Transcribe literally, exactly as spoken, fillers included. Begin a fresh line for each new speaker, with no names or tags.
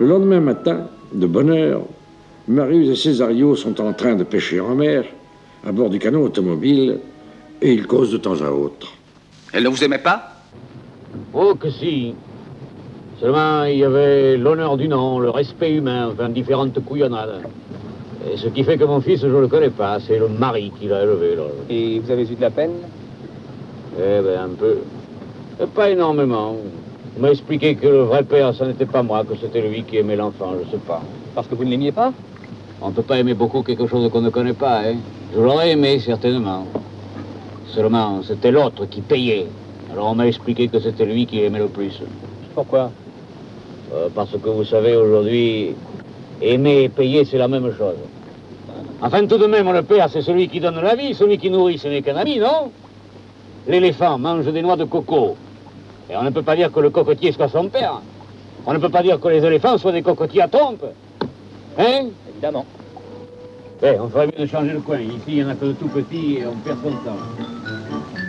Le lendemain matin, de bonne heure, Marius et Césario sont en train de pêcher en mer, à bord du canot automobile, et ils causent de temps à autre.
Elle ne vous aimait pas?
Oh que si. Seulement, il y avait l'honneur du nom, le respect humain, enfin, différentes couillonnades. Et ce qui fait que mon fils, je ne le connais pas, c'est le mari qui l'a élevé, là.
Et vous avez eu de la peine?
Eh ben, un peu. Et pas énormément. On m'a expliqué que le vrai père, ce n'était pas moi, que c'était lui qui aimait l'enfant, je sais pas.
Parce que vous ne l'aimiez pas?
On ne peut pas aimer beaucoup quelque chose qu'on ne connaît pas, hein. Je l'aurais aimé, certainement. Seulement, c'était l'autre qui payait. Alors on m'a expliqué que c'était lui qui aimait le plus.
Pourquoi?
euh, Parce que vous savez, aujourd'hui, aimer et payer, c'est la même chose. Enfin, tout de même, le père, c'est celui qui donne la vie, celui qui nourrit, ce n'est qu'un ami, non? L'éléphant mange des noix de coco. Et on ne peut pas dire que le cocotier soit son père. On ne peut pas dire que les éléphants soient des cocotiers à trompe. Hein?
Évidemment.
Eh, on ferait mieux de changer le coin. Ici, il y en a que de tout petit et on perd son temps.